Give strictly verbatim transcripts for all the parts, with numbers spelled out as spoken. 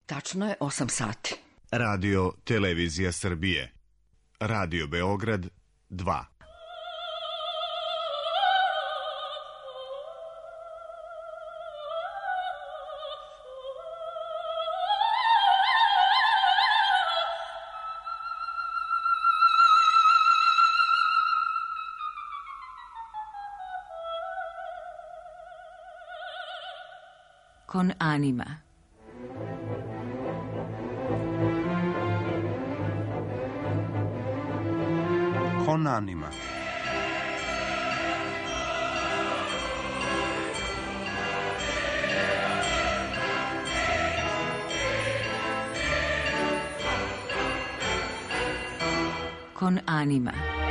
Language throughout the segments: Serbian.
Tačno je osam sati. Radio Televizija Srbije. Radio Beograd dva. Con anima. Con anima. Con anima.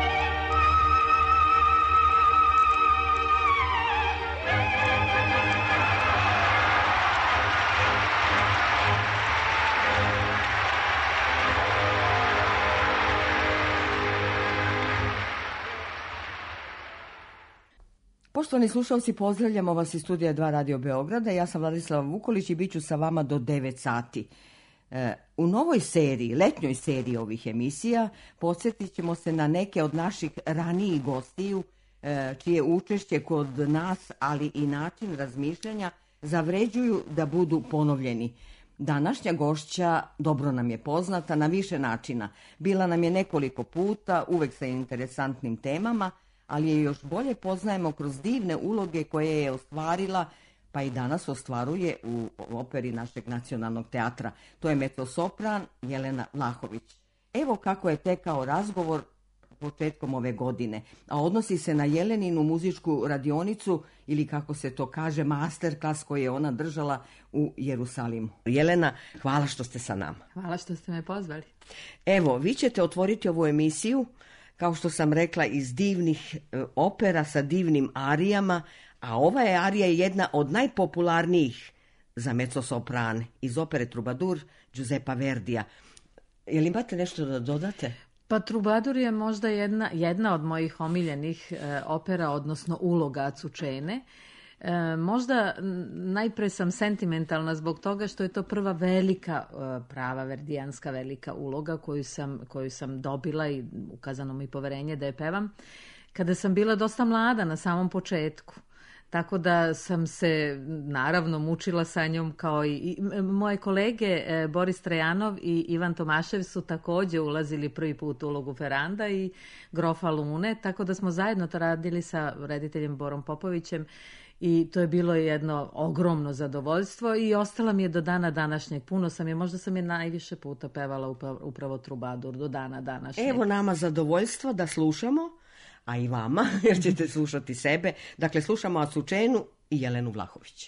Poštovani slušalci, pozdravljamo vas iz studija dva Radio Beograda. Ja sam Vladislava Vukolić i bit ću sa vama do devet sati. E, u novoj seriji, letnjoj seriji ovih emisija, podsjetit ćemo se na neke od naših ranijih gostiju, e, čije učešće kod nas, ali i način razmišljanja, zavređuju da budu ponovljeni. Današnja gošća dobro nam je poznata na više načina. Bila nam je nekoliko puta, uvek sa interesantnim temama, ali je još bolje poznajemo kroz divne uloge koje je ostvarila, pa i danas ostvaruje u operi našeg nacionalnog teatra. To je mezzosopran Jelena Vlahović. Evo kako je tekao razgovor početkom ove godine, a odnosi se na Jeleninu muzičku radionicu ili kako se to kaže masterclass koji je ona držala u Jerusalimu. Jelena, hvala što ste sa nama. Hvala što ste me pozvali. Evo, vi ćete otvoriti ovu emisiju, kao što sam rekla, iz divnih e, opera sa divnim arijama, a ova je arija jedna od najpopularnijih za mezzosopran iz opere Trubadur Giuseppa Verdija. Jel imate nešto da dodate? Pa Trubadur je možda jedna, jedna od mojih omiljenih e, opera, odnosno uloga Azucene. E, možda najpre sam sentimentalna zbog toga što je to prva velika, e, prava verdijanska velika uloga koju sam, koju sam dobila i ukazano mi poverenje da je pevam kada sam bila dosta mlada na samom početku. Tako da sam se naravno mučila sa njom kao i, i moje kolege e, Boris Trajanov i Ivan Tomašev su također ulazili prvi put u ulogu Ferranda i grofa Lune, tako da smo zajedno to radili sa rediteljem Borom Popovićem i to je bilo jedno ogromno zadovoljstvo i ostala mi je do dana današnjeg. Puno sam je, možda sam je najviše puta pevala upravo, upravo Trubadur do dana današnjeg. Evo nama zadovoljstva da slušamo, a i vama, jer ćete slušati sebe. Dakle, slušamo Azucenu i Jelenu Vlahović.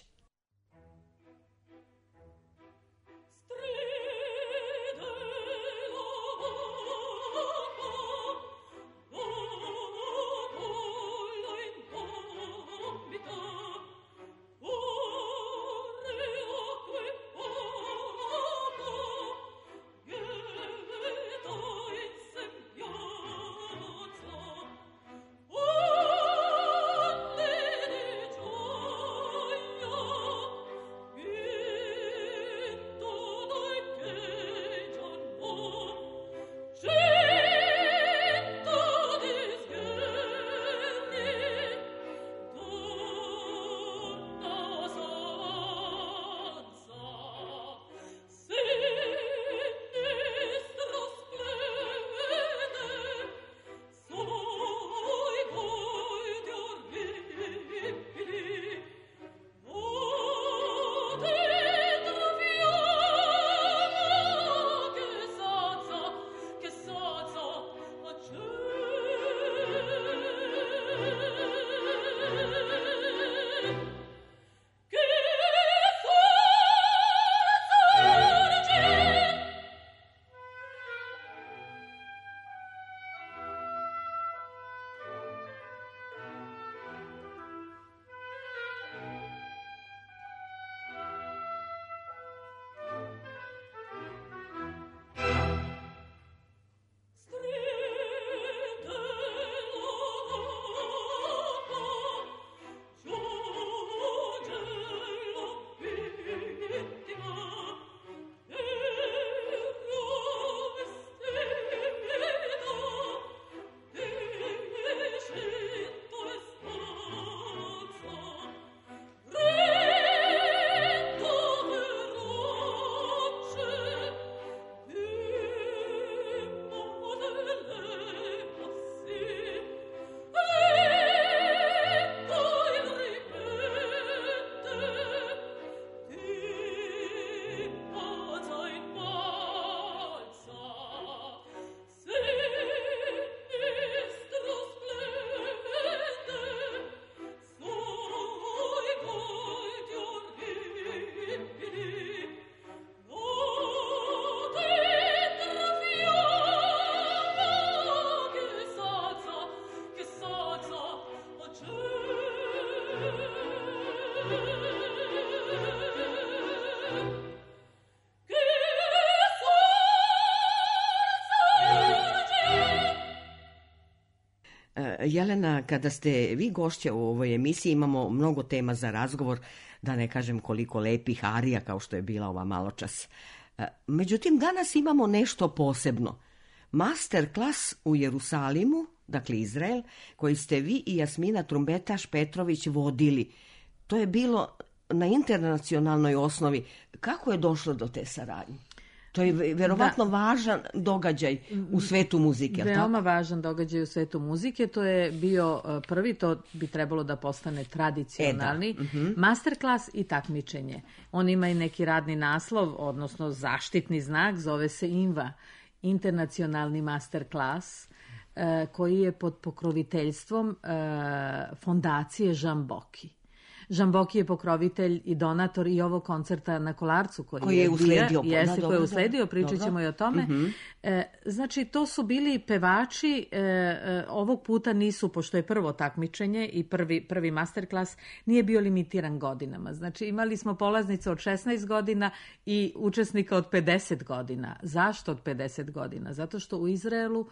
Oh Jelena, kada ste vi gošća u ovoj emisiji, imamo mnogo tema za razgovor, da ne kažem koliko lepih arija kao što je bila ova maločas. Međutim, danas imamo nešto posebno. Master klas u Jerusalimu, dakle Izrael, koji ste vi i Jasmina Trumbetaš Petrović vodili. To je bilo na internacionalnoj osnovi. Kako je došlo do te saradnje? To je verovatno da. važan događaj u svetu muzike. Veoma tako? važan događaj u svetu muzike. To je bio prvi, to bi trebalo da postane tradicionalni, e, da. uh-huh. masterklas i takmičenje. On ima i neki radni naslov, odnosno zaštitni znak, zove se I N V A, internacionalni masterklas, koji je pod pokroviteljstvom fondacije Žamboki. Žamboki je pokrovitelj i donator i ovog koncerta na Kolarcu koji, koji je usledio. Jeste, koji je usledio, pričat ćemo i o tome. Mm-hmm. E, znači, to su bili pevači, e, e, ovog puta nisu, pošto je prvo takmičenje i prvi, prvi masterklas, nije bio limitiran godinama. Znači, imali smo polaznice od šesnaest godina i učesnika od pedeset godina. Zašto od pedeset godina? Zato što u Izraelu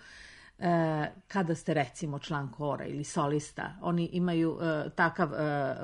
E, kada ste recimo član kora ili solista, oni imaju e, takav e, e,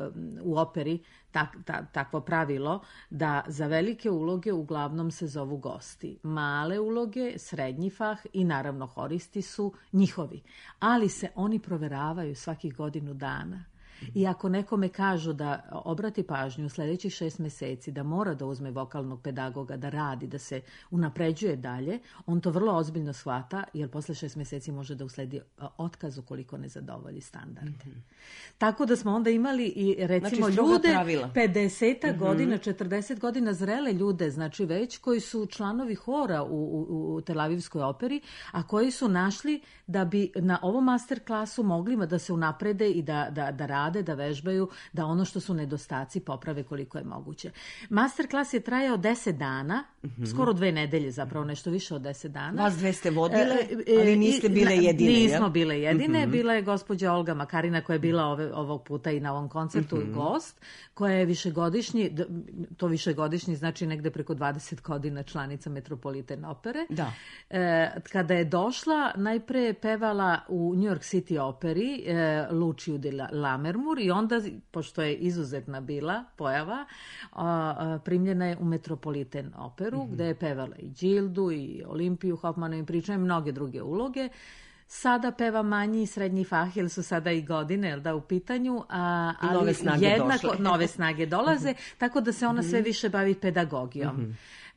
u operi tak, ta, takvo pravilo da za velike uloge uglavnom se zovu gosti. Male uloge, srednji fah i naravno horisti su njihovi. Ali se oni proveravaju svakih godinu dana. I ako nekome kažu da obrati pažnju u sljedećih šest mjeseci, da mora da uzme vokalnog pedagoga, da radi, da se unapređuje dalje, on to vrlo ozbiljno shvata, jer posle šest mjeseci može da usledi otkaz ukoliko ne zadovolji standarde. Mm-hmm. Tako da smo onda imali i recimo znači, ljude pedeset mm-hmm. godina, četrdeset godina zrele ljude, znači već koji su članovi hora u, u, u Tel Avivskoj operi, a koji su našli da bi na ovom master klasu mogli da se unaprede i da, da, da rade, da vežbaju, da ono što su nedostaci poprave koliko je moguće. Masterklas je trajao deset dana, mm-hmm. skoro dve nedelje zapravo, nešto više od deset dana. Vas dve ste vodile, ali niste bile jedine. Nismo bile jedine, mm-hmm. bila je gospođa Olga Makarina koja je bila ove, ovog puta i na ovom koncertu mm-hmm. gost, koja je višegodišnji, to višegodišnji znači negde preko dvadeset godina članica Metropolitan opere. Da. E, kada je došla, najpre je pevala u New York City operi e, Luciu de Lammermoor i onda, pošto je izuzetna bila pojava, a, a, primljena je u Metropolitan operu, mm-hmm. gde je pevala i Gildu i Olimpiju Hofmanovim pričama i mnoge druge uloge. Sada peva manji i srednji fah, jer su sada i godine, jel da, u pitanju, a, ali nove snage jednako došle. Nove snage dolaze, tako da se ona sve više bavi pedagogijom. Mm-hmm.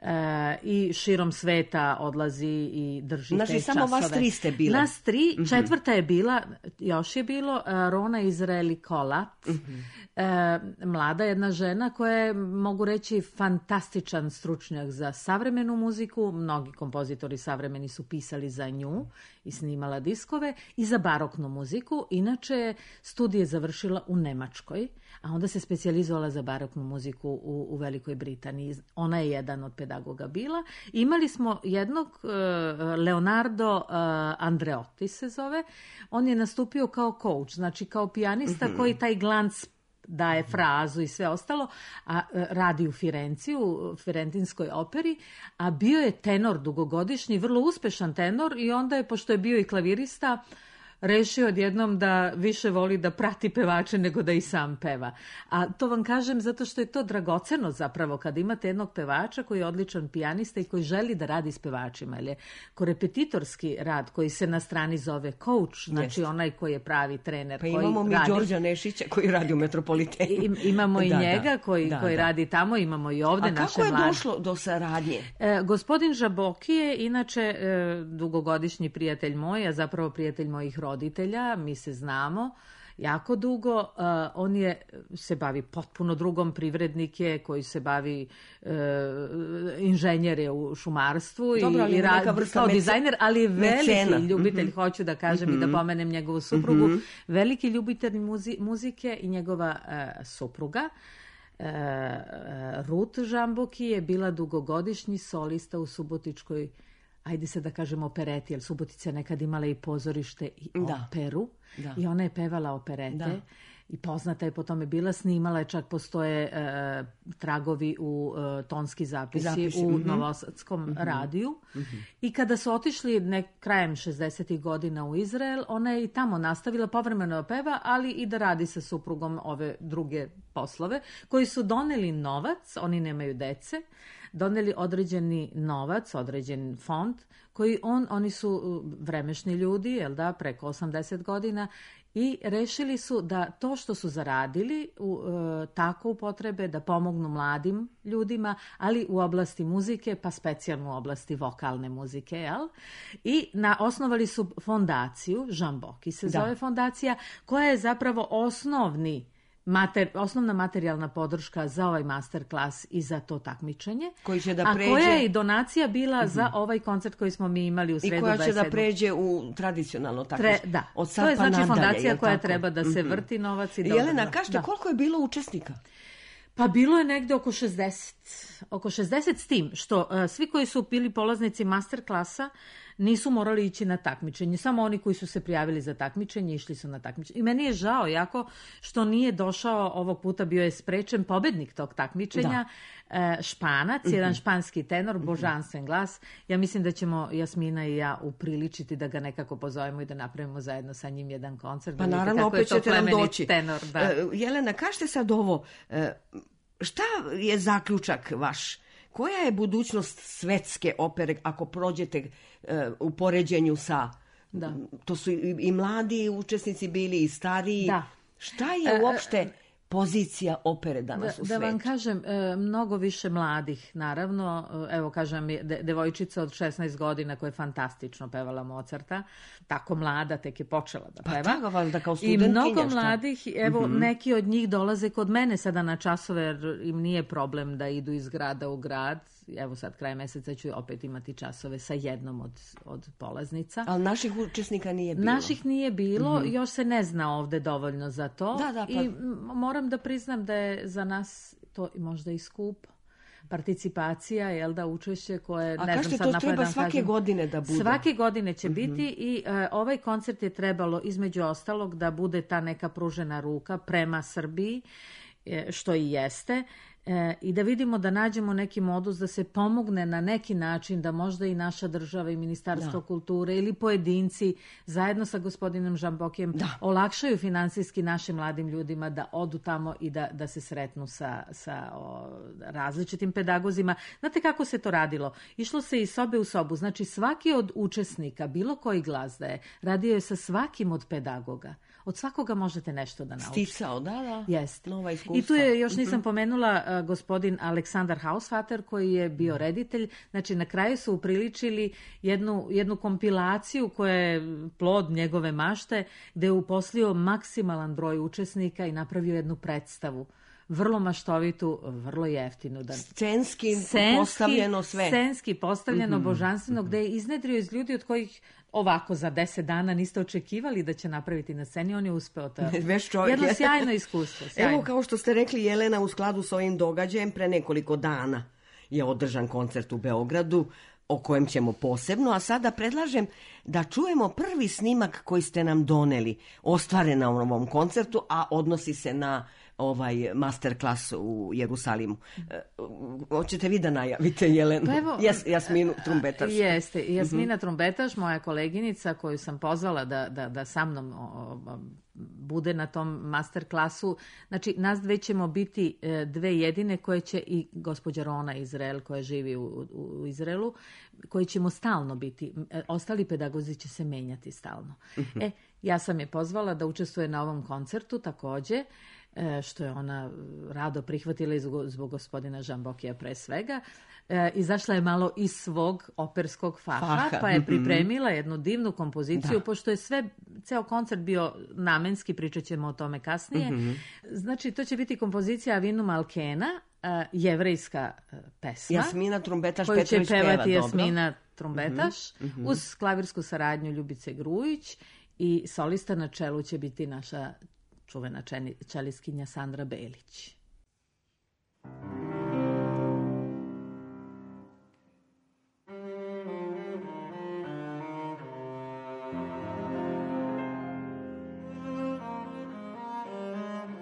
E, i širom sveta odlazi i drži znači, te časove. Znači, samo vas tri ste bile. Nas tri, mm-hmm. četvrta je bila, još je bilo, Rona Izraeli Kolat, mm-hmm. e, mlada jedna žena koja je, mogu reći, fantastičan stručnjak za savremenu muziku, mnogi kompozitori savremeni su pisali za nju i snimala diskove, i za baroknu muziku. Inače je studije završila u Nemačkoj, a onda se specijalizovala za baroknu muziku u, u Velikoj Britaniji. Ona je jedan od pedagoga bila. Imali smo jednog, uh, Leonardo uh, Andreotti se zove. On je nastupio kao coach, znači kao pijanista mm-hmm. koji taj glanc daje frazu i sve ostalo, a radi u Firenci, u Firentinskoj operi, a bio je tenor dugogodišnji, vrlo uspešan tenor, i onda je, pošto je bio i klavirista, rešio odjednom da više voli da prati pevače nego da i sam peva. A to vam kažem zato što je to dragoceno zapravo kad imate jednog pevača koji je odličan pijanista i koji želi da radi s pevačima. Jer je korepetitorski rad koji se na strani zove coach, znači Jest. onaj koji je pravi trener. Pa koji imamo mi radi... Đorđa Nešića koji radi u Metropolitenu. I, imamo i da, njega da, koji, da, koji da. radi tamo, imamo i ovde A naše kako je mlade. došlo do saradnje? E, gospodin Žamboki je inače e, dugogodišnji prijatelj moj, a zapravo prijatelj mojih roditelja, mi se znamo jako dugo. Uh, on je, se bavi potpuno drugom, privrednik je koji se bavi uh, inženjer je u šumarstvu. Dobro, i, i radi kao mece, dizajner, ali veliki mecena. ljubitelj, mm-hmm. hoću da kažem mm-hmm. i da pomenem njegovu suprugu, mm-hmm. veliki ljubitelj muzi, muzike i njegova uh, supruga. Uh, Ruth Žamboki je bila dugogodišnji solista u Subotičkoj, ajde se da kažemo, opereti, jer Subotica je nekad imala i pozorište i da. operu. Da. I ona je pevala operete. Da. i poznata je po tome bila, snimala je, čak postoje e, tragovi u e, tonski zapisi, Zapisi, u mhm. Novosadskom Mhm. radiju. Mhm. I kada su otišli nek, krajem šezdesetih godina u Izrael, ona je i tamo nastavila povremeno da peva, ali i da radi sa suprugom ove druge poslove, koji su doneli novac, oni nemaju dece, doneli određeni novac, određen fond, koji on, oni su vremešni ljudi, jel da, preko osamdeset godina, i rešili su da to što su zaradili u, e, tako upotrebe da pomognu mladim ljudima, ali u oblasti muzike, pa specijalno u oblasti vokalne muzike, jel? I na, osnovali su fondaciju, Žamboki se Da. zove fondacija, koja je zapravo osnovni Mater, osnovna materijalna podrška za ovaj masterclass i za to takmičenje, Koji će da a pređe- koja je i donacija bila za ovaj koncert koji smo mi imali u I sredu koja će da dvadeset sedmog pređe u tradicionalno tako. Tre, da, Od sad to je pa znači nadalje, fondacija jel koja tako? treba da se Mhm. vrti novac i da Jelena, održa. kažete Da. koliko je bilo učesnika? Pa bilo je negde oko šezdeset. Oko šezdeset, s tim što uh, svi koji su bili polaznici masterklasa nisu morali ići na takmičenje. Samo oni koji su se prijavili za takmičenje išli su na takmičenje. I meni je žao jako što nije došao, ovog puta bio je sprečen pobednik tog takmičenja, uh, Španac, jedan španski tenor, božanstven glas. Ja mislim da ćemo Jasmina i ja upriličiti da ga nekako pozovemo i da napravimo zajedno sa njim jedan koncert. Pa Da vidite naravno, kako je opet to ćete nam plemenit doći. Tenor, da. E, Jelena, kažete sad ovo, e, šta je zaključak vaš? Koja je budućnost svetske opere ako prođete e, u poređenju sa... Da. To su i, i mladi učesnici bili i stariji. Da. Šta je E, uopšte pozicija opere Da, danas u da svetu? vam kažem, e, mnogo više mladih, naravno. E, Evo, kažem, je de, devojčica od šesnaest godina koja je fantastično pevala Mozarta, tako mlada, tek je počela da Pa peva. tako, valjda kao I studentkinja, mnogo šta? mladih, evo, Mhm. neki od njih dolaze kod mene sada na časove, jer im nije problem da idu iz grada u grad. Evo sad, kraj meseca ću opet imati časove sa jednom od, od polaznica. Ali naših učesnika nije bilo. Naših nije bilo, još se ne zna ovde dovoljno za to. Da, da, pa- I m, moram da priznam da je za nas to možda i skupo. Participacija, jel da, učešće koje, A ne kažete, znam sad to napamet treba da vam svake kažem. godine da bude? Svake godine će biti i e, ovaj koncert je trebalo između ostalog da bude ta neka pružena ruka prema Srbiji, e, što i jeste. E, i da vidimo da nađemo neki modus da se pomogne na neki način da možda i naša država i Ministarstvo Da. kulture ili pojedinci zajedno sa gospodinom Žambokijem Da. olakšaju finansijski našim mladim ljudima da odu tamo i da, da se sretnu sa, sa o, različitim pedagozima. Znate kako se to radilo? Išlo se iz sobe u sobu. Znači svaki od učesnika, bilo koji glas da je, radio je sa svakim od pedagoga. Od svakoga možete nešto da naučite. Sticao, da, da. Jest. Nova iskustva. I tu je, još nisam pomenula, uh, gospodin Aleksandar Hausvater koji je bio reditelj. Znači na kraju su upriličili jednu, jednu kompilaciju koja je plod njegove mašte, gde je uposlio maksimalan broj učesnika i napravio jednu predstavu. Vrlo maštovitu, vrlo jeftinu. Da... Scenski postavljeno sve. Scenski postavljeno, božanstveno, gde je iznedrio iz ljudi od kojih ovako za deset dana niste očekivali da će napraviti na sceni. On je uspeo to. Veš čovjek, Jedno je. sjajno iskustvo. Sjajno. Evo, kao što ste rekli, Jelena, u skladu s ovim događajem, pre nekoliko dana je održan koncert u Beogradu, o kojem ćemo posebno, a sada predlažem da čujemo prvi snimak koji ste nam doneli, ostvaren na ovom koncertu, a odnosi se na ovaj masterclass u Jerusalimu. E, hoćete vi da najavite, Jelenu? Pa evo, Jas, Jasminu Trumbetarsku. Jeste, Jasmina Trumbetaš, moja koleginica koju sam pozvala da, da, da sa mnom o, o, bude na tom masterclassu. Znači, nas dve ćemo biti e, dve jedine koje će i gospođa Rona Izrael koja živi u, u, u Izraelu, koji ćemo stalno biti. E, ostali pedagozi će se menjati stalno. E, ja sam je pozvala da učestvuje na ovom koncertu takođe, e, što je ona rado prihvatila zbog, zbog gospodina Žambokija pre svega. E, izašla je malo iz svog operskog faha, Faha, pa je mhm. pripremila jednu divnu kompoziciju, Da. pošto je sve, ceo koncert bio namenski, pričat ćemo o tome kasnije. Znači, to će biti kompozicija Avinu Malkena, e, jevrejska e, pesma, Jasmina Trumbetaš koju će Petrović peva, pevati dobro. Jasmina Trumbetaš, uz klavirsku saradnju Ljubice Grujić i solista na čelu će biti naša čuvena čeni- čeliskinja Sandra Belić. Thank you.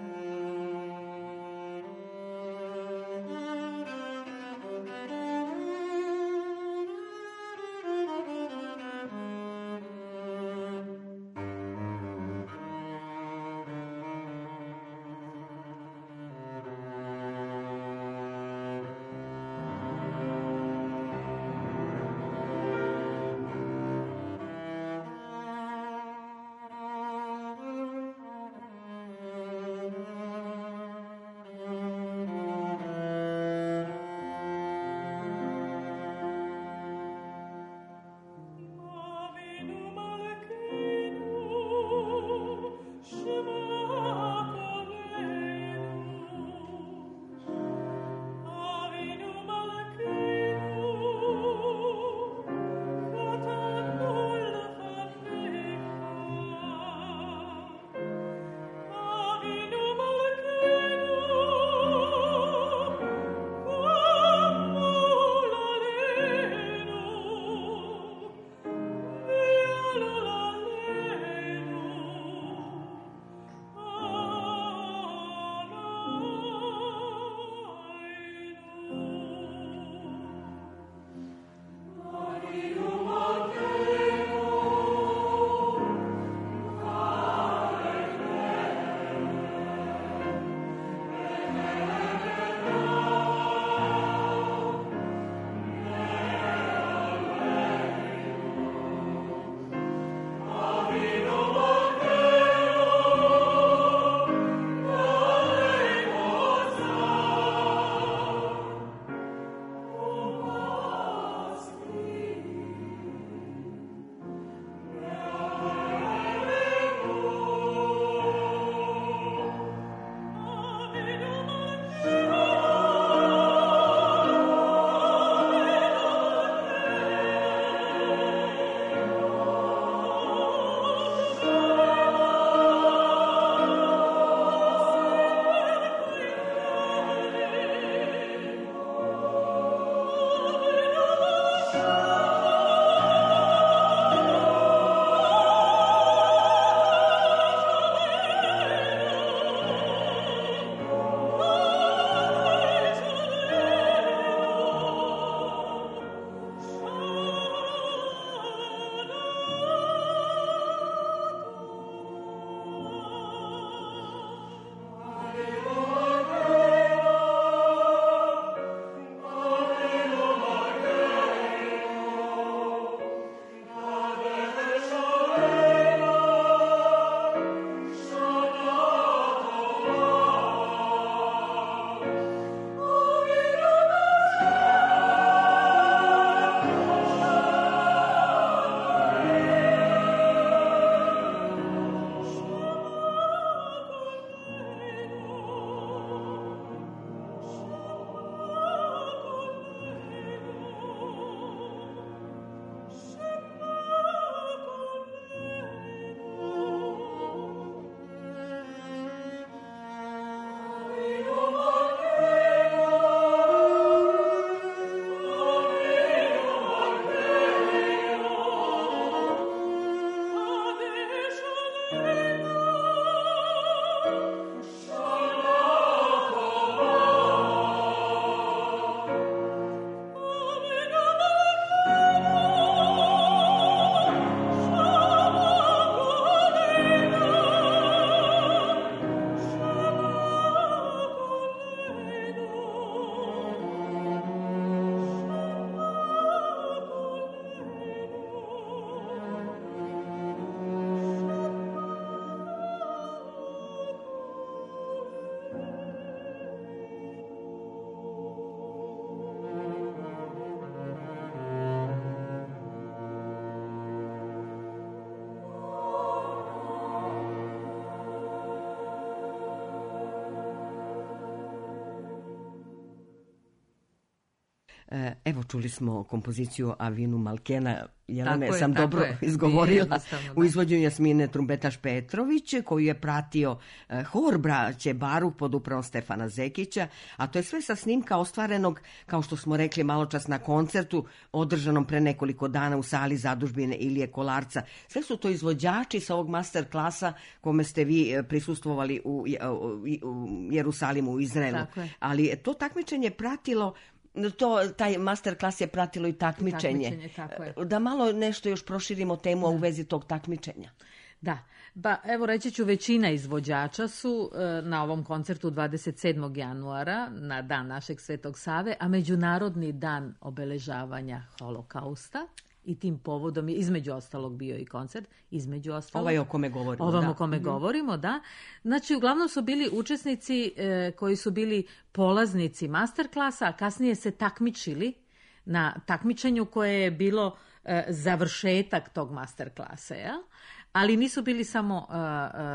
E, Evo, čuli smo kompoziciju Avinu Malkena, Jelene, Tako je, sam tako dobro je. Nije izgovorila, jednostavno, da. u izvođenju Jasmine Trumbetaš Petrović, koju je pratio e, hor braće Baruh pod upravom Stefana Zekića, a to je sve sa snimka ostvarenog, kao što smo rekli maločas, na koncertu održanom pre nekoliko dana u sali zadužbine Ilije Kolarca. Sve su to izvođači sa ovog master klasa kome ste vi e, prisustvovali u, u, u Jerusalimu, u Izraelu. Tako je. Ali to takmičenje pratilo, to, taj master klas je pratilo i takmičenje. Takmičenje, tako je. Da malo nešto još proširimo temu u vezi tog takmičenja. Da, ba, evo reći ću, većina izvođača su e, na ovom koncertu dvadeset sedmog januara, na dan našeg Svetog Save, a Međunarodni dan obeležavanja holokausta. I tim povodom je između ostalog bio i koncert, između ostalog. Ovaj o kome govorimo. Ovom da. o kome Mhm. govorimo, da. Znači, uglavnom su bili učesnici e, koji su bili polaznici master klasa, a kasnije se takmičili na takmičenju koje je bilo e, završetak tog master klasa, ja? Ali nisu bili samo e,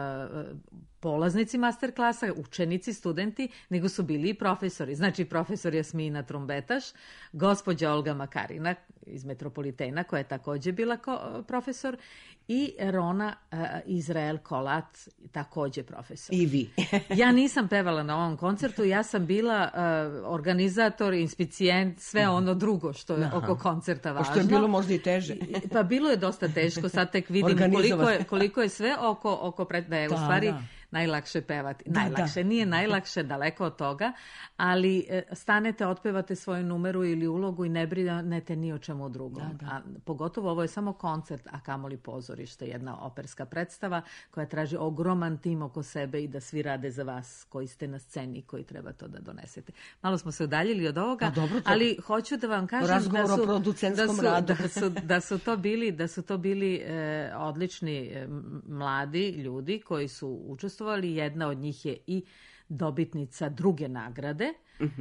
e, polaznici master klasa, učenici, studenti, nego su bili i profesori. Znači, profesor Jasmina Trumbetaš, gospođa Olga Makarina iz Metropolitena, koja je također bila ko, profesor, i Rona uh, Izrael Kolat, također profesor. I vi. Ja nisam pevala na ovom koncertu, ja sam bila uh, organizator, inspicijent, sve ono drugo što je Aha. oko koncerta važno. Pošto je bilo možda i teže. Pa bilo je dosta teško, sad tek vidim Organizovati. koliko je, koliko je sve oko, oko pred, da je u Da, stvari da. najlakše pevati. Da, najlakše, da. nije najlakše, daleko od toga, ali e, stanete, otpevate svoju numeru ili ulogu i ne brinete ni o čemu drugom. Da, da. A pogotovo ovo je samo koncert, a kamoli pozorište, jedna operska predstava koja traži ogroman tim oko sebe i da svi rade za vas koji ste na sceni i koji treba to da donesete. Malo smo se udaljili od ovoga, Pa dobro, to- ali hoću da vam kažem Razgovor da o su, producentskom da su, radu. da su, da su to bili, da su to bili e, odlični e, m- mladi ljudi koji su učestvovali. Jedna od njih je i dobitnica druge nagrade.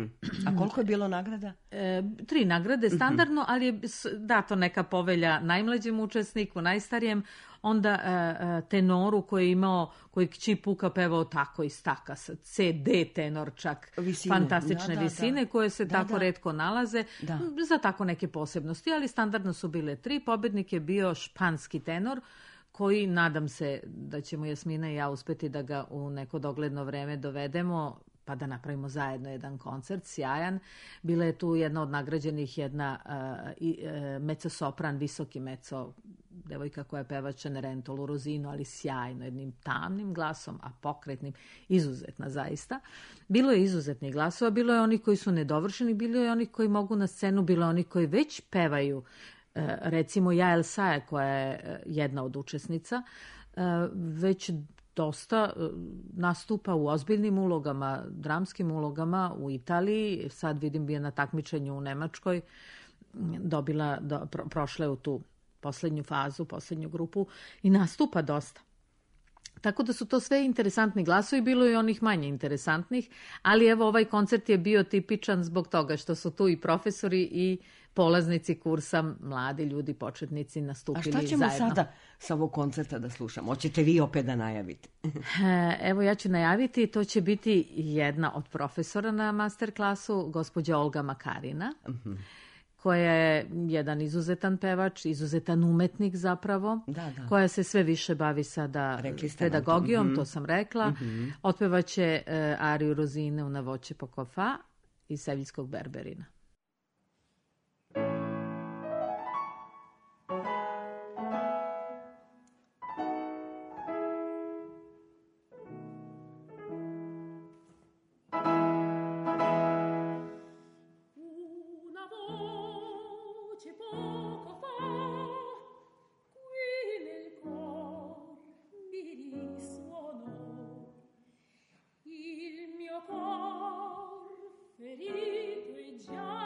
A koliko je bilo nagrada? E, tri nagrade standardno, ali je s- dato neka povelja najmlađem učesniku, najstarijem, onda e, e, tenoru koji je imao, koji kći Puka pevao tako iz taka, C D tenor čak, Visine. fantastične Da, da, visine da. koje se Da, tako da. retko nalaze, Da. m, za tako neke posebnosti, ali standardno su bile tri. Pobednik je bio španski tenor, koji nadam se da ćemo Jasmina i ja uspeti da ga u neko dogledno vreme dovedemo, pa da napravimo zajedno jedan koncert, sjajan. Bila je tu jedna od nagrađenih, jedna uh, i, uh, mezzo-sopran, visoki mezzo, devojka koja peva Cenerentolu Rozinu, ali sjajno, jednim tamnim glasom, a pokretnim, izuzetna zaista. Bilo je izuzetnih glasova, bilo je onih koji su nedovršeni, bilo je onih koji mogu na scenu, bilo je onih koji već pevaju. E, recimo Jael Saja, koja je e, jedna od učesnica, e, već dosta e, nastupa u ozbiljnim ulogama, dramskim ulogama u Italiji. Sad vidim bi je na takmičenju u Nemačkoj, dobila, do, pro, prošla je u tu posljednju fazu, posljednju grupu i nastupa dosta. Tako da su to sve interesantni glasovi, bilo je i onih manje interesantnih, ali evo ovaj koncert je bio tipičan zbog toga što su tu i profesori i polaznici kursa, mladi ljudi, početnici A nastupili šta ćemo zajedno. sada sa ovog koncerta da slušamo? Hoćete vi opet da najavite? E, Evo ja ću najaviti, to će biti jedna od profesora na master klasu, gospođa Olga Makarina, koja je jedan izuzetan pevač, izuzetan umetnik zapravo, Da, da. koja se sve više bavi sada Rekli ste nam to. pedagogijom, Mhm. to sam rekla. Otpevaće e, ariju Rozine u Navoće Pokofa iz Sevljskog Berberina. Una voce poco fa, qui nel cor mi risuonò. Il mio cor ferito e già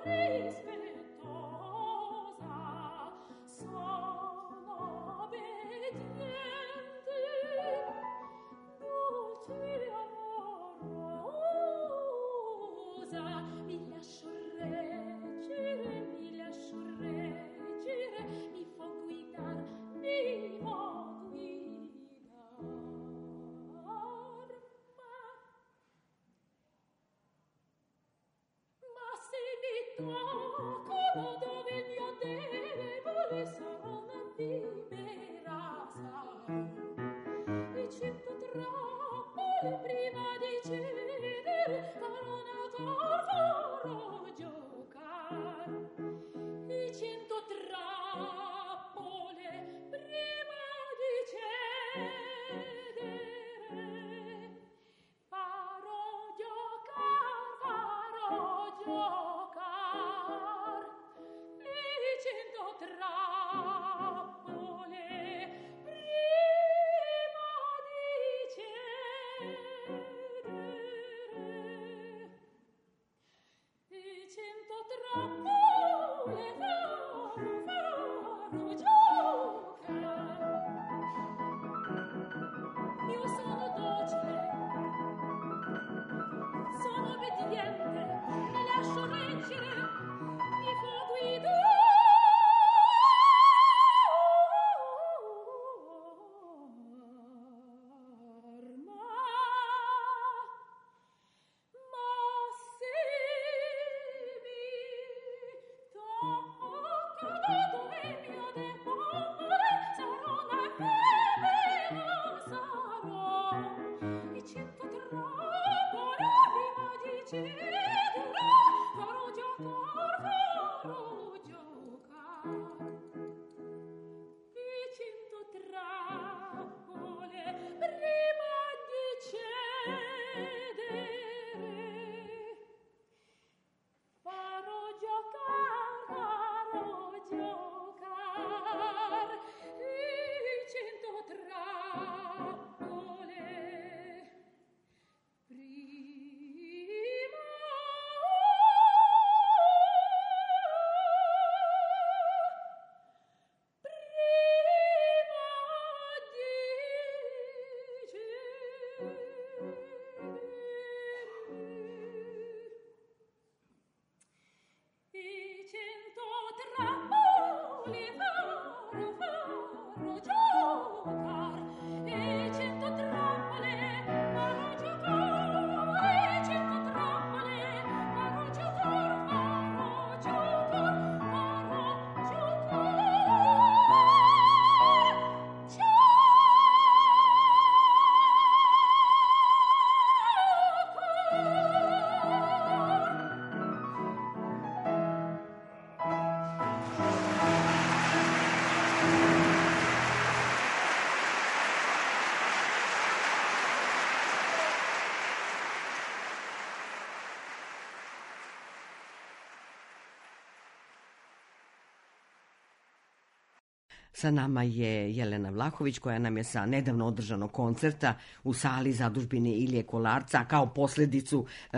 Sa nama je Jelena Vlahović, koja nam je sa nedavno održanog koncerta u sali zadužbine Ilije Kolarca, kao posljedicu e,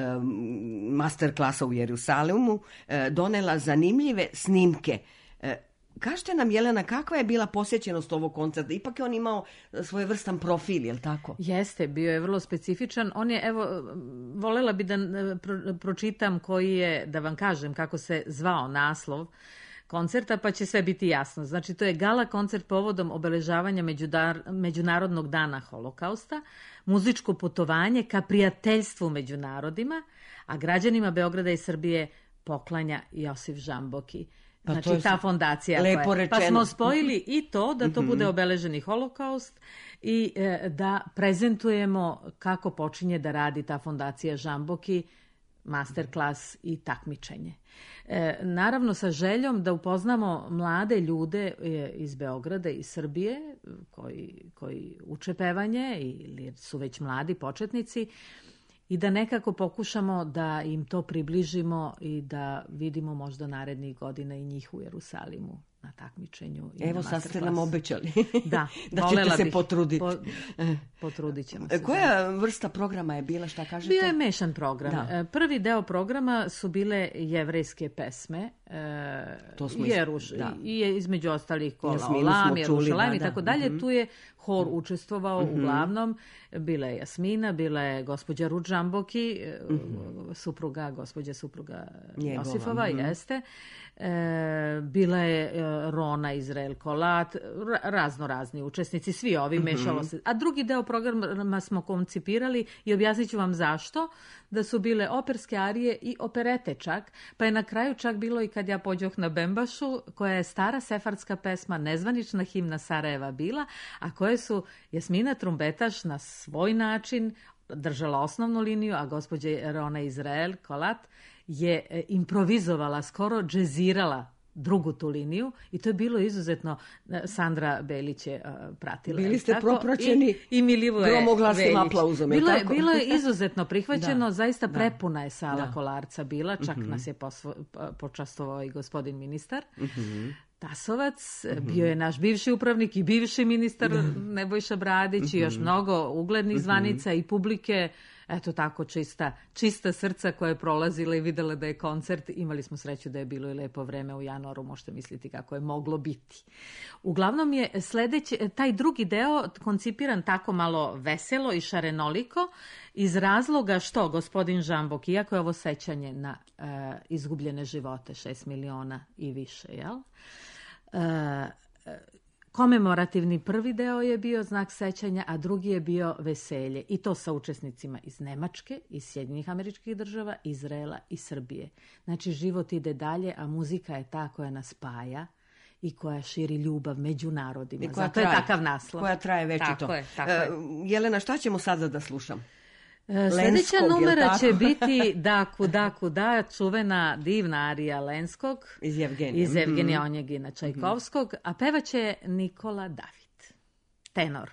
master klasa u Jerusalimu, e, donela zanimljive snimke. E, Kažite nam, Jelena, kakva je bila posjećenost ovog koncerta? Ipak je on imao svojevrstan profil, je li tako? Jeste, bio je vrlo specifičan. On je, evo, volela bi da pro, pročitam koji je, da vam kažem kako se zvao naslov koncerta, pa će sve biti jasno. Znači, to je gala koncert povodom obeležavanja Međudar, Međunarodnog dana holokausta, muzičko putovanje ka prijateljstvu među narodima, a građanima Beograda i Srbije poklanja Josif Žamboki. Pa znači, ta fondacija. Lepo koja, rečeno. Pa smo spojili i to, da to bude obeleženi holokaust i e, da prezentujemo kako počinje da radi ta fondacija Žamboki, masterclass i takmičenje. E, naravno sa željom da upoznamo mlade ljude e, iz Beograda i Srbije koji, koji uče pevanje ili su već mladi početnici i da nekako pokušamo da im to približimo i da vidimo možda narednih godina i njih u Jerusalimu. na takmičenju. I Evo na sad ste nam masterclass. obećali Da, da volela ćete se bih. potruditi. Po, potrudit ćemo se. Koja vrsta programa je bila, šta kažete? Bio je mešan program. Da. E, Prvi deo programa su bile jevrejske pesme. E, To smo iz- Jeruš, da. i je između ostalih Kola Jasminu Olam, smo čuli, Jerušalem da, i da. tako dalje. Mhm. Tu je hor učestvovao uglavnom. Bila je Jasmina, bila je gospođa Rudžamboki, e, supruga, gospođa supruga Njegova, Josifova, mhm. jeste. E, bila je e, Rona Izrael Kolat, ra- razno razni učesnici, svi ovi mešalo se. A drugi deo programa smo koncipirali i objasnit ću vam zašto, da su bile operske arije i operete čak, pa je na kraju čak bilo i Kad ja pođoh na Bembašu, koja je stara sefardska pesma, nezvanična himna Sarajeva bila, a koje su Jasmina Trumbetaš na svoj način držala osnovnu liniju, a gospođa Rona Izrael Kolat je e, improvizovala, skoro džezirala drugu tu liniju i to je bilo izuzetno. e, Sandra Belić je e, pratila. Bili je ste tako? propraćeni I, i Milivoje gromoglasnim Veljić. aplauzom, je Bilo je, tako? bilo je izuzetno prihvaćeno, Da, zaista da. prepuna je sala Da. Kolarca bila, čak nas je posvo, pa- počastovao i gospodin ministar. Mhm. Tasovac, bio je naš bivši upravnik i bivši ministar Nebojša Bradić i još mnogo uglednih zvanica i publike, eto tako čista, čista srca koja je prolazila i videla da je koncert. Imali smo sreću da je bilo i lepo vreme u januaru, možete misliti kako je moglo biti. Uglavnom je sledeći, taj drugi deo koncipiran tako malo veselo i šarenoliko iz razloga što gospodin Žambok, iako je ovo sećanje na e, izgubljene živote, šest miliona i više, jel? E, komemorativni prvi deo je bio znak sećanja, a drugi je bio veselje. I to sa učesnicima iz Nemačke, iz Sjedinjenih Američkih Država, Izraela i Srbije. Znači, život ide dalje, a muzika je ta koja nas spaja i koja širi ljubav među narodima. I koja Zato je traje. takav naslov. Koja traje večito. Tako je, tako E, je. Jelena, šta ćemo sada da slušam? E, Sljedeća Lenskog, jel numera tako? će biti Da, kuda, kuda, čuvena divna arija Lenskog Iz Jevgenija. iz Evgenija Onjegina Čajkovskog, a pevaće Nikola David, tenor.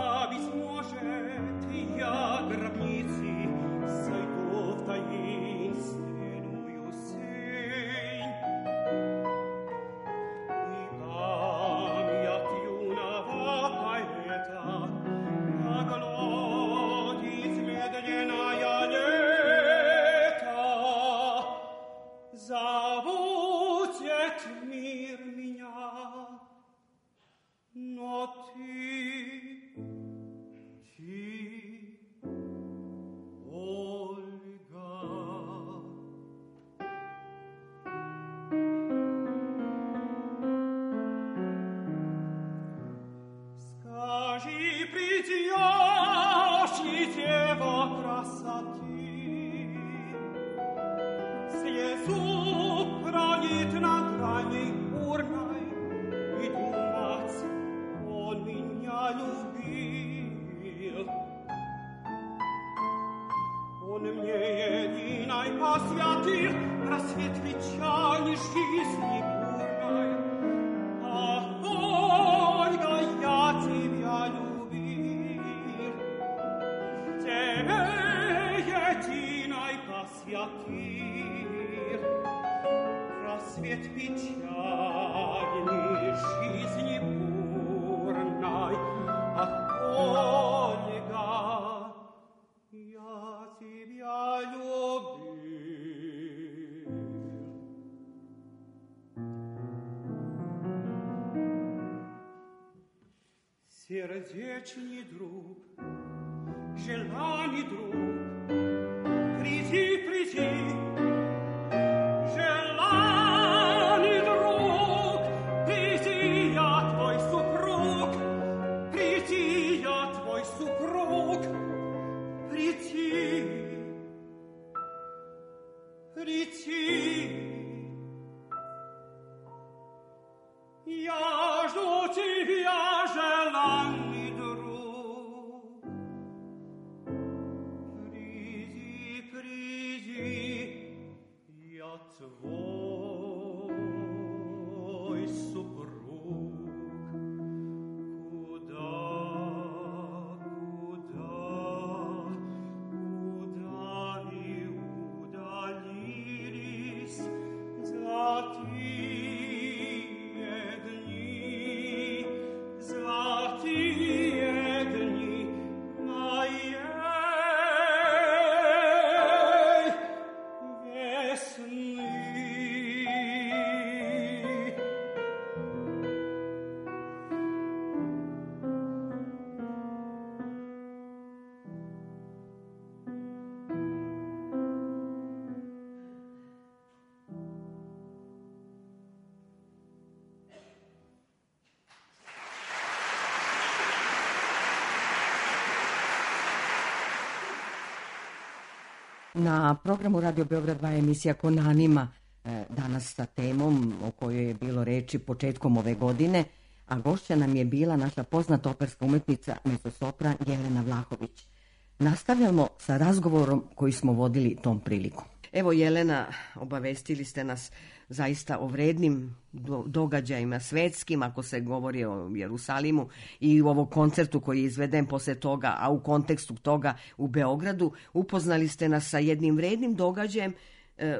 Гробницы сойдут таинь. мне единой посвятил рассвет вечерней жизни бурной. Ах, Ольга, я тебя любил, тебе единой посвятил рассвет печальной жизни бурной. Ах, Ольга, я тебя любил. Сердечный друг, желанный друг, приди, приди, желанный друг, приди, я твой супруг, приди, я твой супруг, приди, приди. Я жду тебя, желанный друг. Приди, приди, я твой супруг. Куда, куда, куда вы удалились золотые дни, золотые дни моей весны. Na programu Radio Beograd dva emisija Kon Anima, e, danas sa temom o kojoj je bilo reči početkom ove godine, a gošća nam je bila naša poznata operska umetnica mezosopran Jelena Vlahović. Nastavljamo sa razgovorom koji smo vodili tom prilikom. Evo, Jelena, obavestili ste nas zaista o vrednim do- događajima svetskim, ako se govori o Jerusalimu, i u ovom koncertu koji je izveden posle toga, a u kontekstu toga u Beogradu. Upoznali ste nas sa jednim vrednim događajem. E,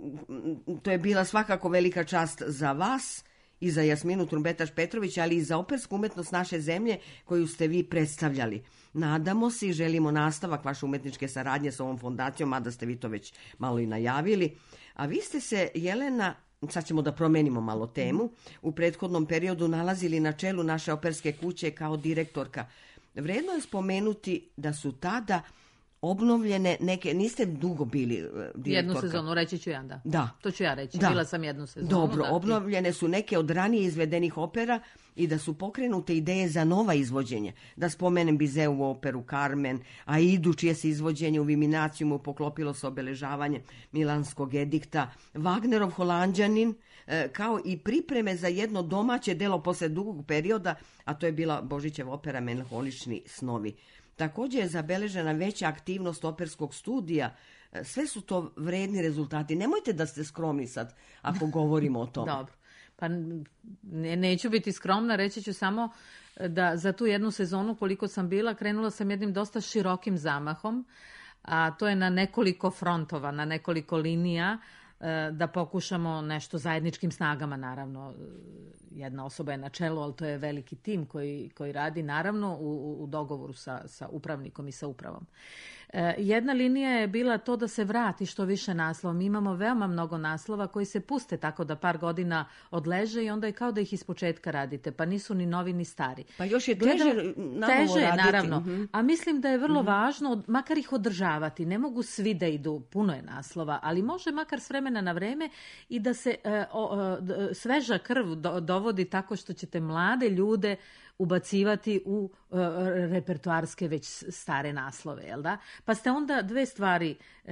to je bila svakako velika čast za vas i za Jasminu Trumbetaš-Petrović, ali i za opersku umetnost naše zemlje koju ste vi predstavljali. Nadamo se i želimo nastavak vaše umetničke saradnje s ovom fondacijom, mada ste vi to već malo i najavili. A vi ste se, Jelena, sad ćemo da promenimo malo temu, u prethodnom periodu nalazili na čelu naše operske kuće kao direktorka. Vredno je spomenuti da su tada obnovljene neke, niste dugo bili uh, direktorka. Jednu sezonu, reći ću ja, da. Da. To ću ja reći, Da. bila sam jednu sezonu. Dobro, da. obnovljene su neke od ranije izvedenih opera i da su pokrenute ideje za nova izvođenja. Da spomenem Bizeovu operu Carmen, Aidu, čije se izvođenje u Viminacijumu poklopilo sa obeležavanje Milanskog edikta, Wagnerov Holanđanin, e, kao i pripreme za jedno domaće delo posle dugog perioda, a to je bila Božićeva opera Melanholični snovi. Također je zabeležena veća aktivnost operskog studija. E, Sve su to vredni rezultati. Nemojte da ste skromni sad ako govorimo o tome. Dobro. Pa ne, neću biti skromna, reći ću samo da za tu jednu sezonu koliko sam bila, krenula sam jednim dosta širokim zamahom, a to je na nekoliko frontova, na nekoliko linija, e, da pokušamo nešto zajedničkim snagama, naravno. Jedna osoba je na čelu, ali to je veliki tim koji, koji radi, naravno, u, u dogovoru sa, sa upravnikom i sa upravom. E, jedna linija je bila to da se vrati što više naslova. Mi imamo veoma mnogo naslova koji se puste tako da par godina odleže i onda je kao da ih ispočetka radite, pa nisu ni novi ni stari. Pa još je Gledam- teže nanovo teže je, raditi. naravno. Mhm. A mislim da je vrlo važno, od- makar ih održavati. Ne mogu svi da idu, puno je naslova, ali može makar s vremena na vreme i da se e, o, e, d- sveža krv do- dovodi tako što ćete mlade ljude ubacivati u uh, repertoarske već stare naslove, jel da? Pa ste onda dve stvari, uh,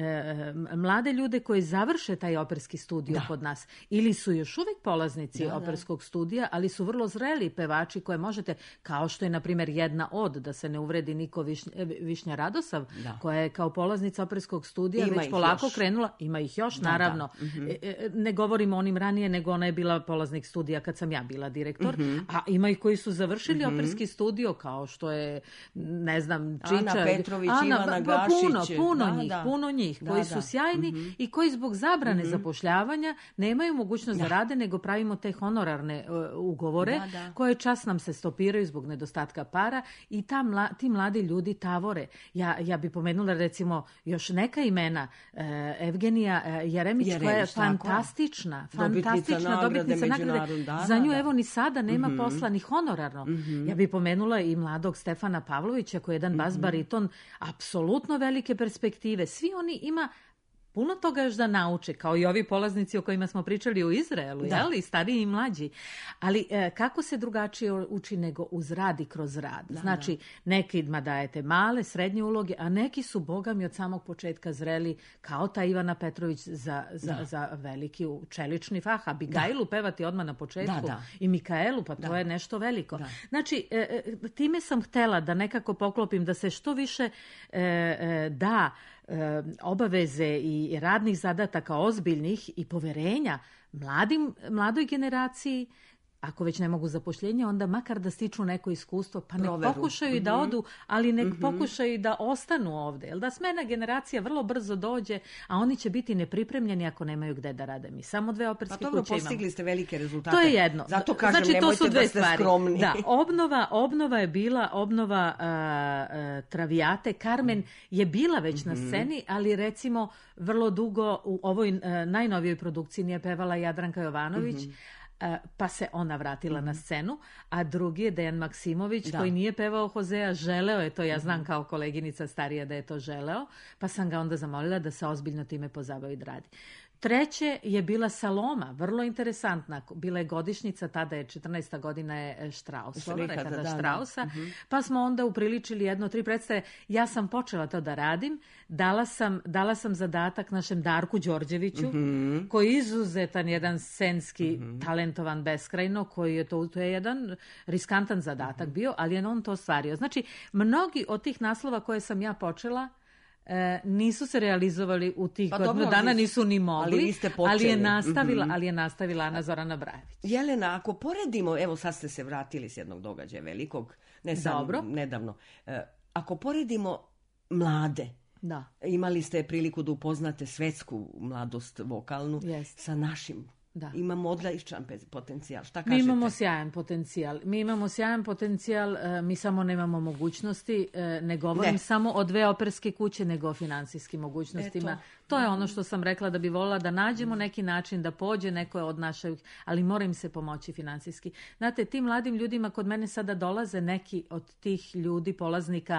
mlade ljude koji završe taj operski studio Da. kod nas, ili su još uvijek polaznici Da, da. operskog studija, ali su vrlo zreli pevači koje možete, kao što je, na primjer, jedna od, da se ne uvredi Niko Višnja, Višnja Radosav, Da. koja je kao polaznica operskog studija Ima već ih polako još. krenula, ima ih još, Da, naravno. da. Mhm. E, e, Ne govorimo o onim ranije, nego ona je bila polaznik studija kad sam ja bila direktor, a ima ih koji su završili operski studio, kao što je, ne znam, Čiča. Ana Petrović, Ivana ba- Puno, Gašić. puno Da, njih, da. puno njih, Da, koji da. su sjajni i koji zbog zabrane zapošljavanja nemaju mogućnost da. rade, nego pravimo te honorarne e, ugovore, Da, da. koje čas nam se stopiraju zbog nedostatka para i ta mla, ti mladi ljudi tavore. Ja, ja bi pomenula recimo još neka imena, e, Evgenija e, Jeremić, koja je Jeremić, tako je. fantastična, Dobitnica fantastična nagrade dobitnica nagrade. međunarodne, da, Za nju da, da. evo ni sada nema posla ni honorarno. Ja bi pomenula i mladog Stefana Pavlovića, koji je jedan bas bariton, apsolutno velike perspektive. Svi oni ima puno toga još da nauče, kao i ovi polaznici o kojima smo pričali u Izraelu, Da. jel? I stariji i mlađi. Ali e, kako se drugačije uči nego uz rad i kroz rad? Znači, nekima dajete male, srednje uloge, a neki su, boga mi, od samog početka zreli, kao ta Ivana Petrović za, za, za veliki u- čelični fah. A Bigailu pevati odmah na početku Da, da. i Mikaelu, pa to Da. je nešto veliko. Da. Znači, e, e, time sam htela da nekako poklopim, da se što više e, e, da e, obaveze i radnih zadataka ozbiljnih i poverenja mladim, mladoj generaciji. Ako već ne mogu zapošljenje, onda makar da stiču neko iskustvo, pa nek Proveru. pokušaju i da odu, ali nek pokušaju i da ostanu ovde. Jel da smena generacija vrlo brzo dođe, a oni će biti nepripremljeni ako nemaju gde da rade. Mi samo dve Pa operske dobro, kuće imamo. postigli ste velike rezultate. To je jedno. Zato kažem, znači, to nemojte su dve da ste stvari. skromni. Da, obnova, obnova je bila, obnova a, a, Travijate. Carmen je bila već na sceni, ali recimo vrlo dugo u ovoj a, najnovijoj produkciji nije pevala Jadranka Jovanović, a, pa se ona vratila na scenu, a drugi je Dejan Maksimović, Da. koji nije pevao Hozea, želeo je to, ja znam kao koleginica starija da je to želeo, pa sam ga onda zamolila da se ozbiljno time pozabavi i da radi. Treće je bila Saloma, vrlo interesantna. Bila je godišnjica, tada je četrnaesta godina je Štrausova, Richarda, Richarda da, da. Strausa, pa smo onda upriličili jedno, tri predstave. Ja sam počela to da radim, dala sam, dala sam zadatak našem Darku Đorđeviću, koji je izuzetan jedan scenski talentovan beskrajno, koji je to, to je jedan riskantan zadatak bio, ali je on to ostvario. Znači, mnogi od tih naslova koje sam ja počela, E, nisu se realizovali u tih Pa godinu dobro, dana, ali- nisu ni mogli, ali vi ste počeli. ali je nastavila, ali je nastavila Ana Zorana Brajević. Jelena, ako poredimo, evo sad ste se vratili s jednog događaja velikog, ne sad Dobro. nedavno, e, ako poredimo mlade, Da. imali ste priliku da upoznate svetsku mladost vokalnu Jest. sa našim. Da. Imamo odličan pe- potencijal. Šta Mi kažete? imamo sjajan potencijal. Mi imamo sjajan potencijal, e, mi samo nemamo mogućnosti. e, Ne govorim Ne. samo o dve operske kuće, nego o finansijskim mogućnostima. Eto. To je ono što sam rekla, da bi voljela da nađemo neki način da pođe neko od naših, ali mora im se pomoći finansijski. Znate, tim mladim ljudima kod mene sada dolaze neki od tih ljudi, polaznika,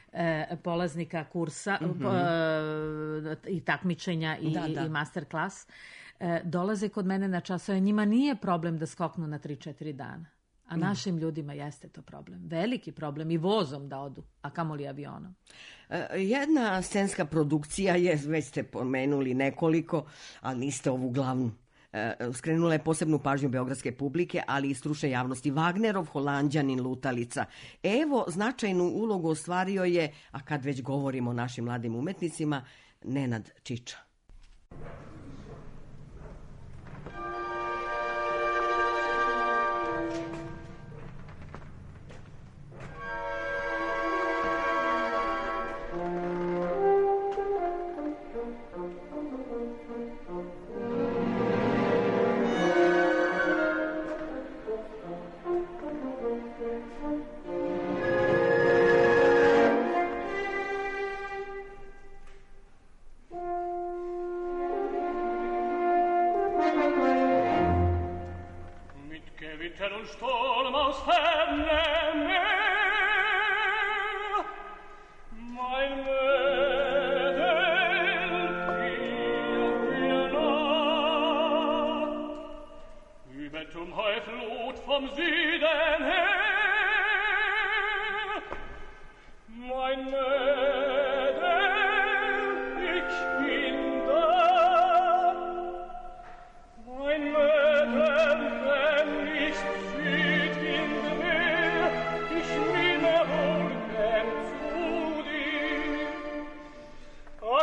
e, polaznika kursa e, i takmičenja i, Da, da. i master klas, e, dolaze kod mene na časove. Njima nije problem da skoknu na tri četiri dana. A našim ljudima jeste to problem. Veliki problem. I vozom da odu, a kamoli avionom. E, Jedna scenska produkcija je, već ste pomenuli nekoliko, ali niste ovu glavnu. E, Skrenula je posebnu pažnju beogradske publike, ali i stručne javnosti. Wagnerov Holanđanin Lutalica. Evo, značajnu ulogu ostvario je, a kad već govorimo o našim mladim umetnicima, Nenad Čiča. Mit Gewitter und Sturm aus Ferne Meer, mein Mädel fiel mir nah. Über Tumheu Flut vom Süden her,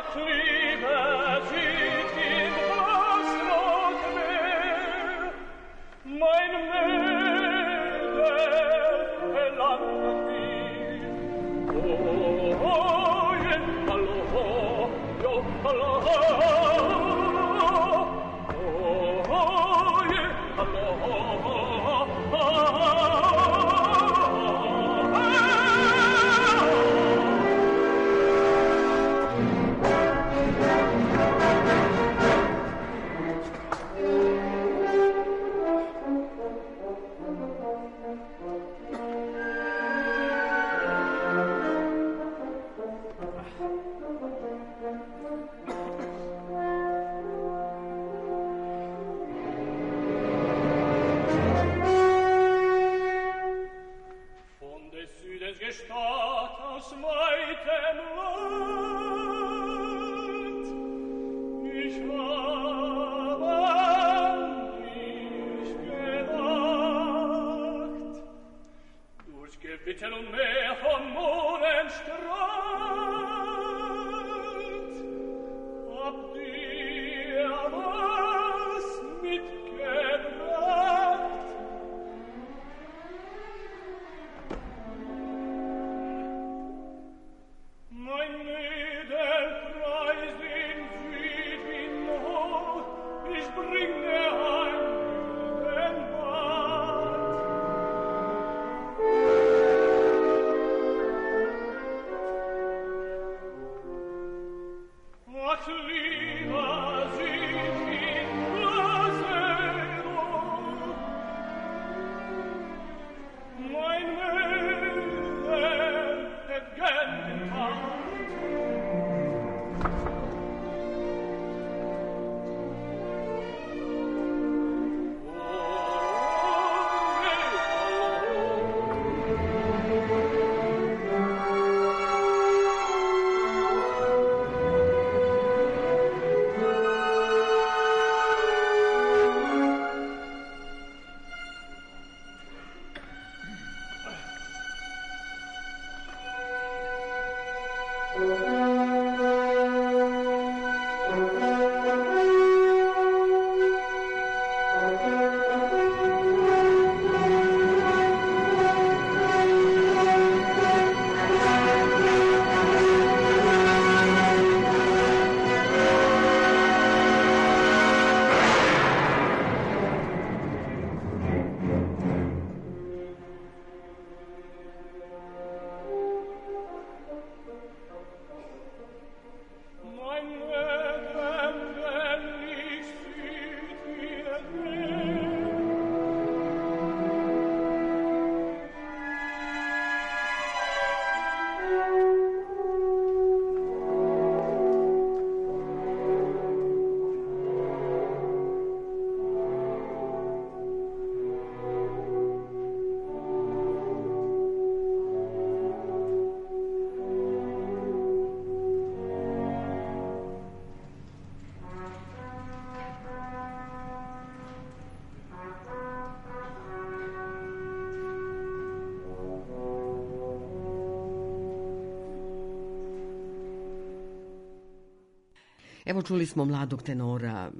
Evo čuli smo mladog tenora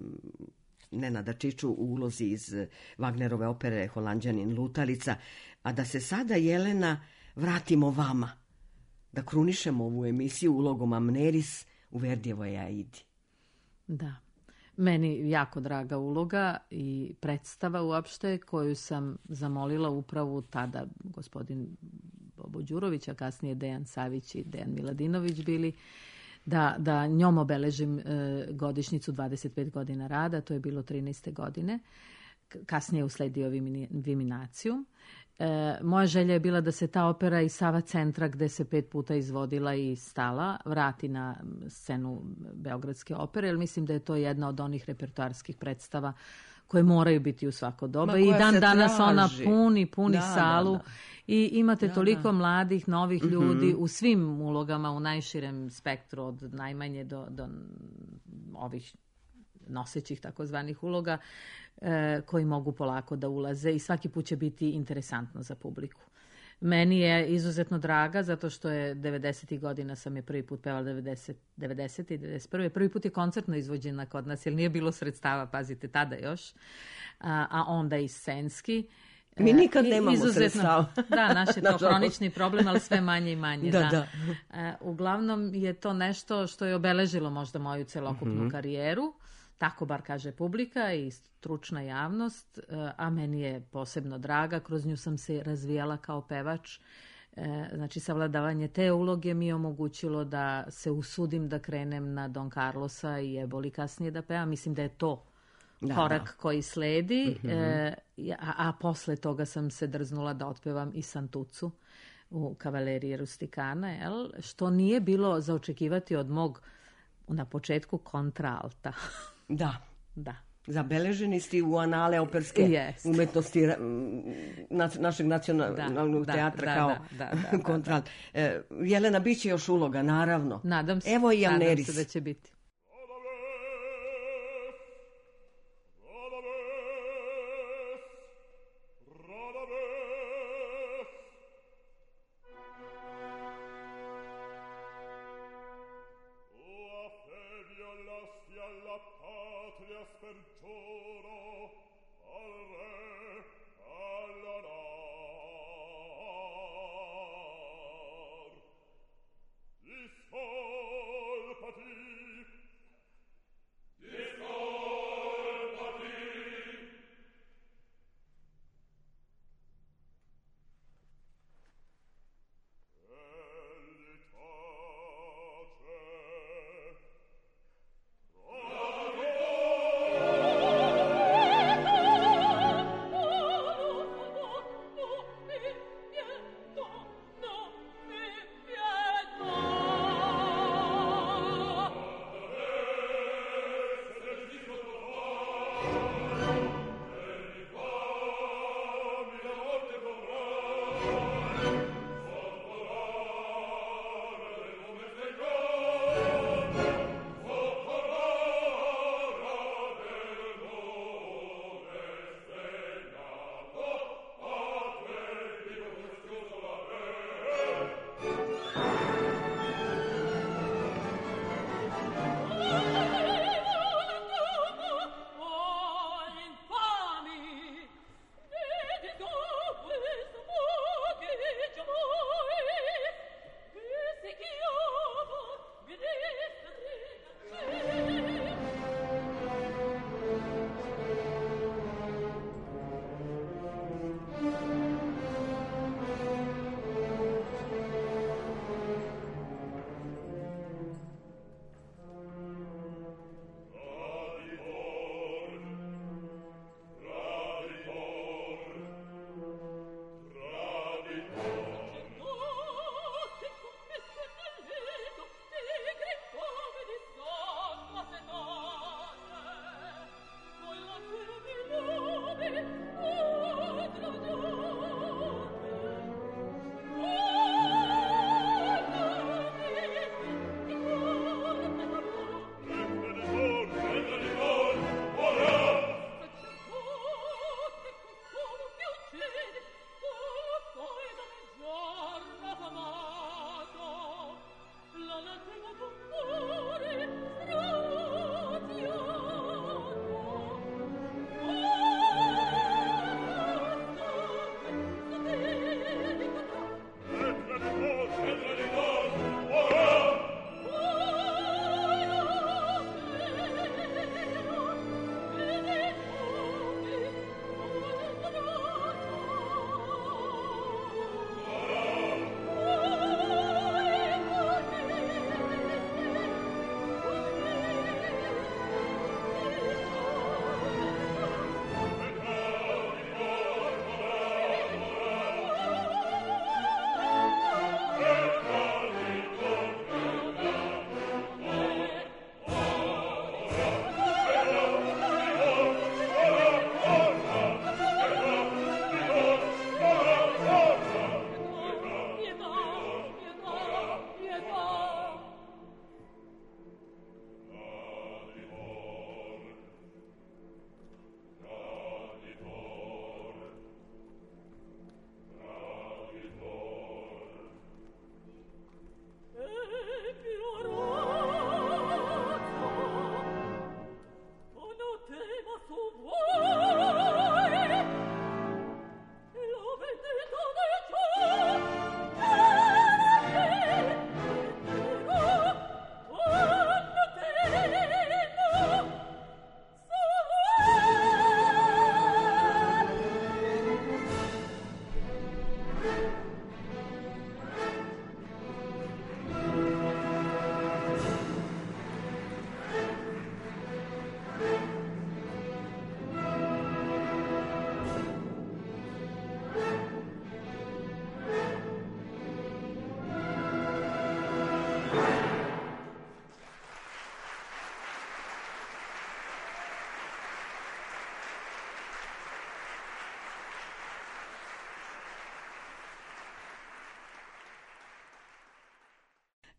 Nenada Čiču u ulozi iz Wagnerove opere Holanđanin lutalica, a da se sada, Jelena, vratimo vama, da krunišemo ovu emisiju ulogom Amneris u Verdijevoj Aidi. Da, meni jako draga uloga i predstava uopšte koju sam zamolila upravo tada gospodin Bobo Đurović, a kasnije Dejan Savić i Dejan Miladinović bili, da, da njom obeležim e, godišnjicu dvadeset pet godina rada, to je bilo trinaeste godine. Kasnije usledio Viminaciju. E, moja želja je bila da se ta opera iz Sava centra, gde se pet puta izvodila i stala, vrati na scenu Beogradske opere, jer mislim da je to jedna od onih repertoarskih predstava koje moraju biti u svako doba. I dan danas traži. Ona puni, puni da, salu. Da, da. I imate da, toliko da. mladih, novih mm-hmm. ljudi u svim ulogama, u najširem spektru, od najmanje do, do ovih nosećih takozvanih uloga, e, koji mogu polako da ulaze i svaki put će biti interesantno za publiku. Meni je izuzetno draga zato što je devedesetih godina sam je prvi put pevala devedeset, devedeset i devedeset prve. Prvi put je koncertno izvođena kod nas jer nije bilo sredstava, pazite, tada još, a, a onda i scenski. Mi nikad I- nemamo izuzetno- sredstava. Da, naš je to Nažalost. hronični problem, ali sve manje i manje. Da, Da, da. E, uglavnom je to nešto što je obeležilo možda moju celokupnu karijeru, tako bar kaže publika i stručna javnost, e, a meni je posebno draga, kroz nju sam se razvijala kao pevač. E, znači, savladavanje te uloge mi je omogućilo da se usudim da krenem na Don Carlosa i Eboli kasnije da pevam. Mislim da je to Da, korak da. koji sledi, e, a, a posle toga sam se drznula da otpevam i Santucu u Kavaleriji Rustikana, jel? Što nije bilo za očekivati od mog na početku kontraalta. Da. Da. Zabeleženi ste u anale operske Jest. umetnosti ra- m, nac- našeg nacionalnog Da, teatra da, kao da, da, da, da, kontralt. E, Jelena, bit će još uloga, naravno. Nadam se, Evo i nadam Amneris. se da će biti. Thank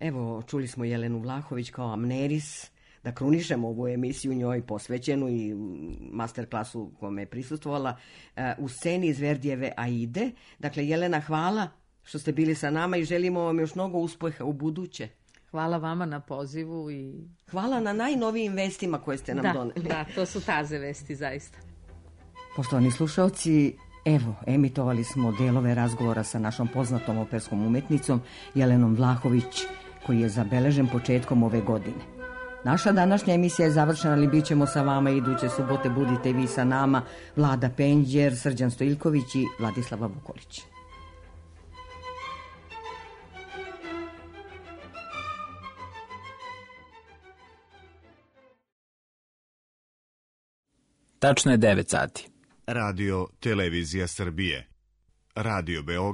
Evo, čuli smo Jelenu Vlahović kao Amneris, da krunišemo ovu emisiju njoj posvećenu i master klasu kome je prisustvovala u sceni iz Verdijeve Aide. Dakle, Jelena, hvala što ste bili sa nama i želimo vam još mnogo uspeha u buduće. Hvala vama na pozivu i... Hvala na najnovijim vestima koje ste nam da, doneli. Da, to su taze vesti, zaista. Poštovani slušalci, evo, emitovali smo delove razgovora sa našom poznatom operskom umetnicom Jelenom Vlahović, koji je zabeležen početkom ove godine. Naša današnja emisija je završena, ali bit ćemo sa vama iduće subote. Budite vi sa nama, Vlada Penđer, Srđan Stojilković i Vladislava Vukolić. Tačno je devet sati. Radio Televizija Srbije. Radio Beograd.